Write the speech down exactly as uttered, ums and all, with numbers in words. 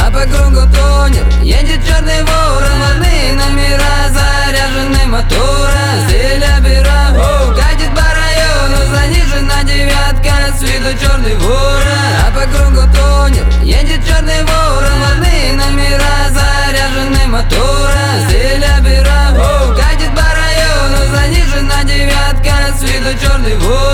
А по кругу тонер, едет черный ворон. Волны номера, заряжены мотора. Стиля бюро, оу, катит по району. Занижена девятка, с виду черный ворон. А по кругу тонер, едет черный ворон. Волны номера, заряжены мотора. Стиля бюро, оу, катит по району. Занижена девятка, с виду черный ворон.